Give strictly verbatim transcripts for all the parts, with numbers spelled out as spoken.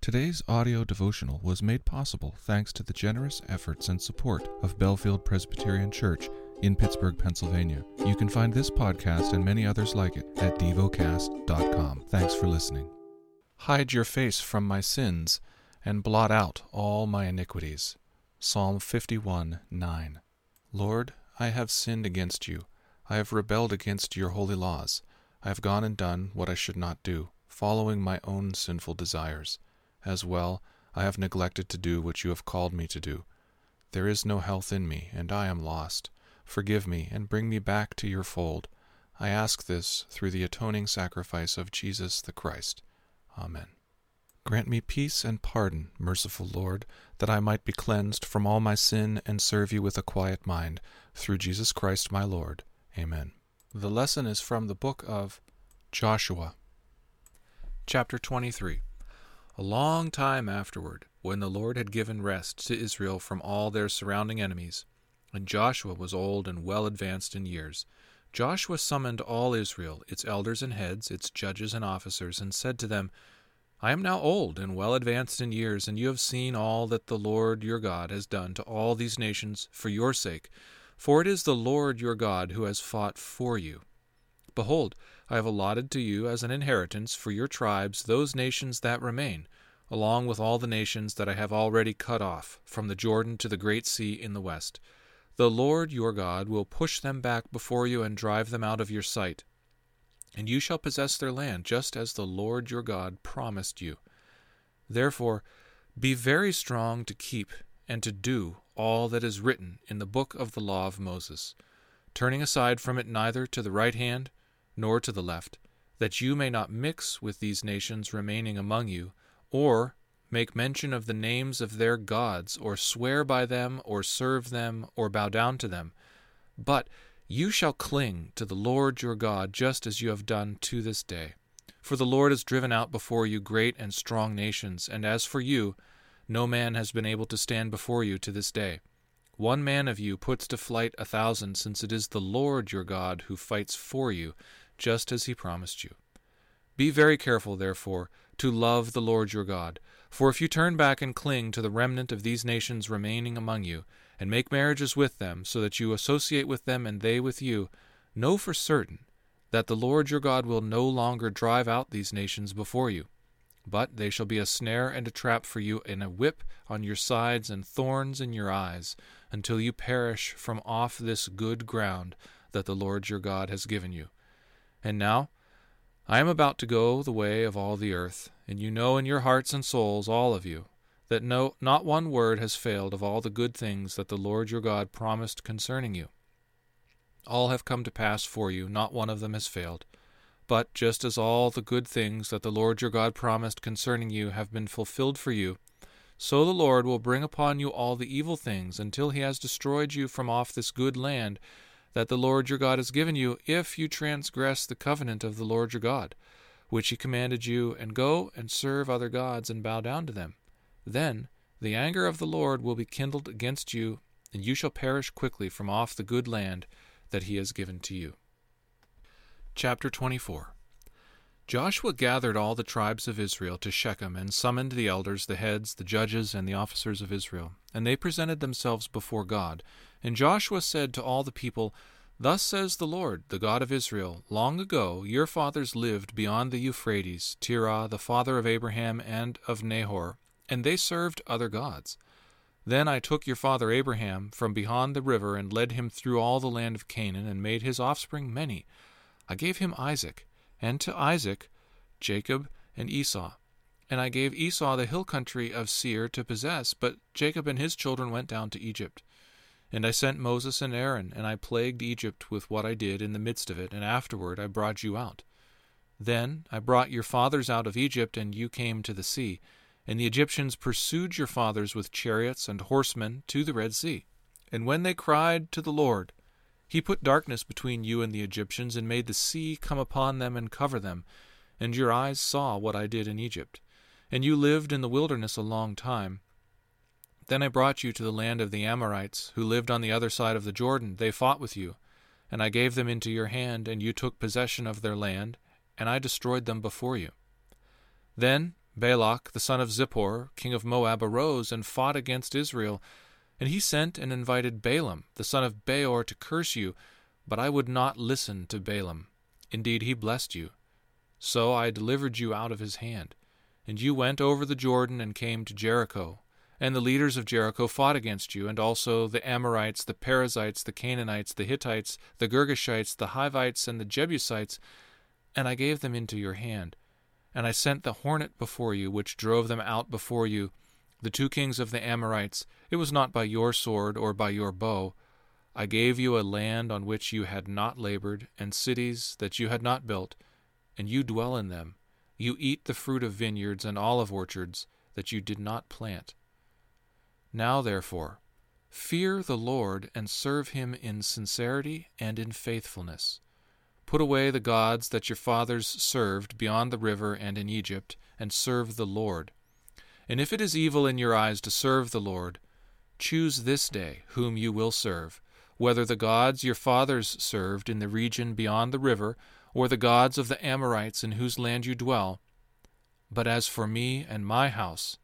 Today's audio devotional was made possible thanks to the generous efforts and support of Bellefield Presbyterian Church in Pittsburgh, Pennsylvania. You can find this podcast and many others like it at devocast dot com. Thanks for listening. Hide your face from my sins and blot out all my iniquities. Psalm fifty-one, nine. Lord, I have sinned against you. I have rebelled against your holy laws. I have gone and done what I should not do, following my own sinful desires. As well, I have neglected to do what you have called me to do. There is no health in me, and I am lost. Forgive me, and bring me back to your fold. I ask this through the atoning sacrifice of Jesus the Christ. Amen. Grant me peace and pardon, merciful Lord, that I might be cleansed from all my sin and serve you with a quiet mind, through Jesus Christ my Lord. Amen. The lesson is from the book of Joshua. Chapter twenty-three. A long time afterward, when the Lord had given rest to Israel from all their surrounding enemies, and Joshua was old and well advanced in years, Joshua summoned all Israel, its elders and heads, its judges and officers, and said to them, I am now old and well advanced in years, and you have seen all that the Lord your God has done to all these nations for your sake, for it is the Lord your God who has fought for you. Behold, I have allotted to you as an inheritance for your tribes those nations that remain, along with all the nations that I have already cut off, from the Jordan to the great sea in the west. The Lord your God will push them back before you and drive them out of your sight. And you shall possess their land, just as the Lord your God promised you. Therefore, be very strong to keep and to do all that is written in the book of the law of Moses, turning aside from it neither to the right hand nor to the left, that you may not mix with these nations remaining among you, or make mention of the names of their gods, or swear by them, or serve them, or bow down to them. But you shall cling to the Lord your God, just as you have done to this day. For the Lord has driven out before you great and strong nations, and as for you, no man has been able to stand before you to this day. One man of you puts to flight a thousand, since it is the Lord your God who fights for you, just as he promised you. Be very careful, therefore, to love the Lord your God. For if you turn back and cling to the remnant of these nations remaining among you, and make marriages with them, so that you associate with them and they with you, know for certain that the Lord your God will no longer drive out these nations before you. But they shall be a snare and a trap for you, and a whip on your sides and thorns in your eyes, until you perish from off this good ground that the Lord your God has given you. And now I am about to go the way of all the earth, and you know in your hearts and souls, all of you, that no, not one word has failed of all the good things that the Lord your God promised concerning you. All have come to pass for you, not one of them has failed. But just as all the good things that the Lord your God promised concerning you have been fulfilled for you, so the Lord will bring upon you all the evil things until he has destroyed you from off this good land that the Lord your God has given you, if you transgress the covenant of the Lord your God, which he commanded you, and go and serve other gods and bow down to them. Then the anger of the Lord will be kindled against you, and you shall perish quickly from off the good land that he has given to you. Chapter twenty-four. Joshua gathered all the tribes of Israel to Shechem, and summoned the elders, the heads, the judges, and the officers of Israel. And they presented themselves before God. And Joshua said to all the people, Thus says the Lord, the God of Israel, Long ago your fathers lived beyond the Euphrates, Terah, the father of Abraham and of Nahor, and they served other gods. Then I took your father Abraham from beyond the river, and led him through all the land of Canaan, and made his offspring many. I gave him Isaac, and to Isaac Jacob and Esau. And I gave Esau the hill country of Seir to possess, but Jacob and his children went down to Egypt. And I sent Moses and Aaron, and I plagued Egypt with what I did in the midst of it, and afterward I brought you out. Then I brought your fathers out of Egypt, and you came to the sea, and the Egyptians pursued your fathers with chariots and horsemen to the Red Sea. And when they cried to the Lord, he put darkness between you and the Egyptians, and made the sea come upon them and cover them, and your eyes saw what I did in Egypt. And you lived in the wilderness a long time. Then I brought you to the land of the Amorites, who lived on the other side of the Jordan. They fought with you, and I gave them into your hand, and you took possession of their land, and I destroyed them before you. Then Balak, the son of Zippor, king of Moab, arose and fought against Israel, and he sent and invited Balaam, the son of Beor, to curse you, but I would not listen to Balaam. Indeed, he blessed you. So I delivered you out of his hand. And you went over the Jordan and came to Jericho. And the leaders of Jericho fought against you, and also the Amorites, the Perizzites, the Canaanites, the Hittites, the Girgashites, the Hivites, and the Jebusites, and I gave them into your hand. And I sent the hornet before you, which drove them out before you, the two kings of the Amorites. It was not by your sword or by your bow. I gave you a land on which you had not labored, and cities that you had not built, and you dwell in them. You eat the fruit of vineyards and olive orchards that you did not plant. Now, therefore, fear the Lord and serve him in sincerity and in faithfulness. Put away the gods that your fathers served beyond the river and in Egypt, and serve the Lord. And if it is evil in your eyes to serve the Lord, choose this day whom you will serve, whether the gods your fathers served in the region beyond the river, or the gods of the Amorites in whose land you dwell. But as for me and my house,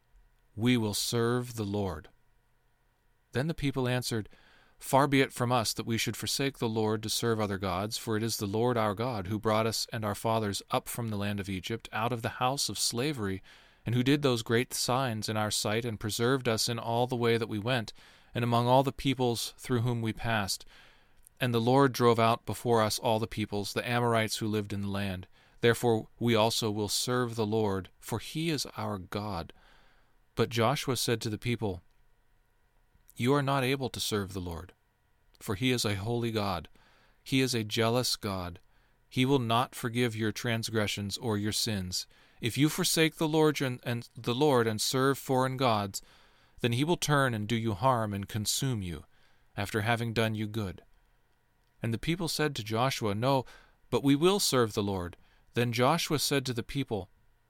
we will serve the Lord. Then the people answered, Far be it from us that we should forsake the Lord to serve other gods, for it is the Lord our God who brought us and our fathers up from the land of Egypt, out of the house of slavery, and who did those great signs in our sight, and preserved us in all the way that we went, and among all the peoples through whom we passed. And the Lord drove out before us all the peoples, the Amorites who lived in the land. Therefore we also will serve the Lord, for he is our God. But Joshua said to the people, You are not able to serve the Lord, for he is a holy God. He is a jealous God. He will not forgive your transgressions or your sins. If you forsake the Lord and, and the Lord and serve foreign gods, then he will turn and do you harm and consume you, after having done you good. And the people said to Joshua, No, but we will serve the Lord. Then Joshua said to the people,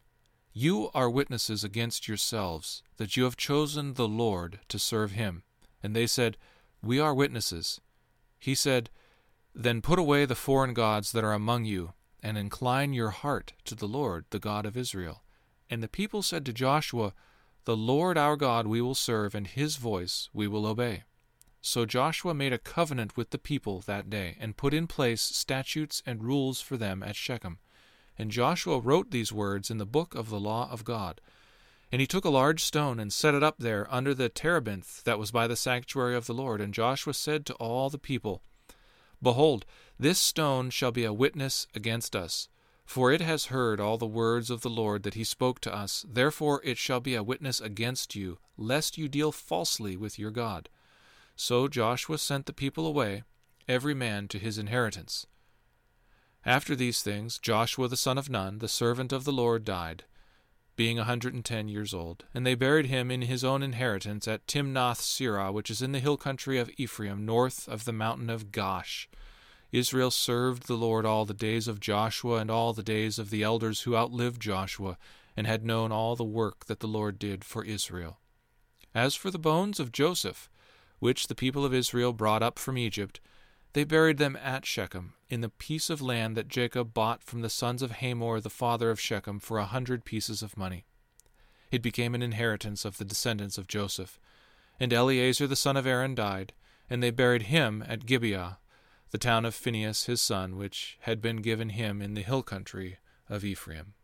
You are witnesses against yourselves, that you have chosen the Lord to serve him. And they said, We are witnesses. He said, Then put away the foreign gods that are among you, and incline your heart to the Lord, the God of Israel. And the people said to Joshua, The Lord our God we will serve, and his voice we will obey. So Joshua made a covenant with the people that day, and put in place statutes and rules for them at Shechem. And Joshua wrote these words in the book of the law of God. And he took a large stone and set it up there under the terebinth that was by the sanctuary of the Lord. And Joshua said to all the people, Behold, this stone shall be a witness against us, for it has heard all the words of the Lord that he spoke to us. Therefore it shall be a witness against you, lest you deal falsely with your God. So Joshua sent the people away, every man to his inheritance. After these things, Joshua the son of Nun, the servant of the Lord, died, being a hundred and ten years old. And they buried him in his own inheritance at Timnath-Serah, which is in the hill country of Ephraim, north of the mountain of Gaash. Israel served the Lord all the days of Joshua and all the days of the elders who outlived Joshua, and had known all the work that the Lord did for Israel. As for the bones of Joseph, which the people of Israel brought up from Egypt, they buried them at Shechem, in the piece of land that Jacob bought from the sons of Hamor, the father of Shechem, for a hundred pieces of money. It became an inheritance of the descendants of Joseph. And Eleazar the son of Aaron died, and they buried him at Gibeah, the town of Phinehas his son, which had been given him in the hill country of Ephraim.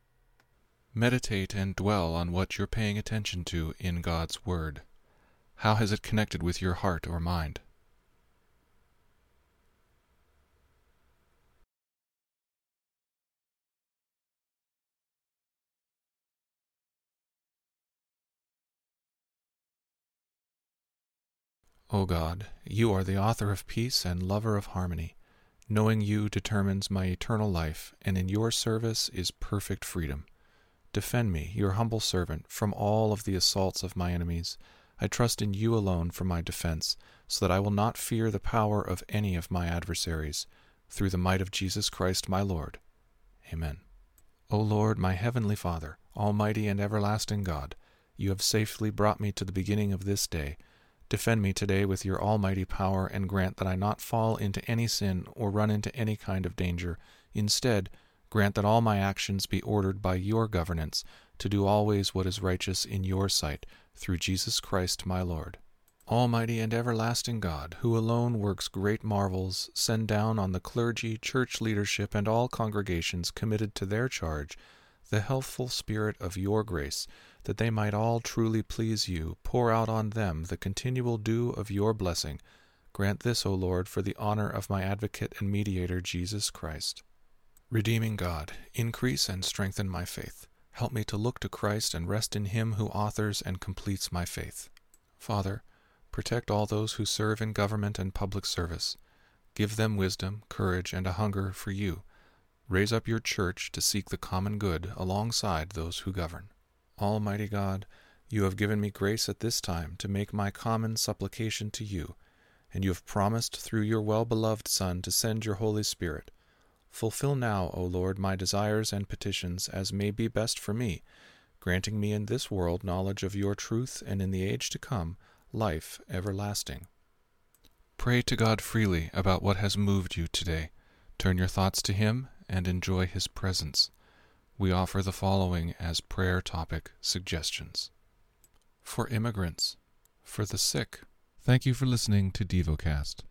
Meditate and dwell on what you're paying attention to in God's Word. How has it connected with your heart or mind? O God, you are the author of peace and lover of harmony. Knowing you determines my eternal life, and in your service is perfect freedom. Defend me, your humble servant, from all of the assaults of my enemies. I trust in you alone for my defense, so that I will not fear the power of any of my adversaries. Through the might of Jesus Christ my Lord. Amen. O Lord, my heavenly Father, almighty and everlasting God, you have safely brought me to the beginning of this day. Defend me today with your almighty power, and grant that I not fall into any sin or run into any kind of danger. Instead, grant that all my actions be ordered by your governance, to do always what is righteous in your sight, through Jesus Christ my Lord. Almighty and everlasting God, who alone works great marvels, send down on the clergy, church leadership, and all congregations committed to their charge the healthful Spirit of your grace, that they might all truly please you. Pour out on them the continual dew of your blessing. Grant this, O Lord, for the honor of my advocate and mediator, Jesus Christ. Redeeming God, increase and strengthen my faith. Help me to look to Christ and rest in him who authors and completes my faith. Father, protect all those who serve in government and public service. Give them wisdom, courage, and a hunger for you. Raise up your church to seek the common good alongside those who govern. Almighty God, you have given me grace at this time to make my common supplication to you, and you have promised through your well-beloved Son to send your Holy Spirit. Fulfill now, O Lord, my desires and petitions as may be best for me, granting me in this world knowledge of your truth, and in the age to come, life everlasting. Pray to God freely about what has moved you today. Turn your thoughts to him and enjoy his presence. We offer the following as prayer topic suggestions. For immigrants, for the sick. Thank you for listening to DevoCast.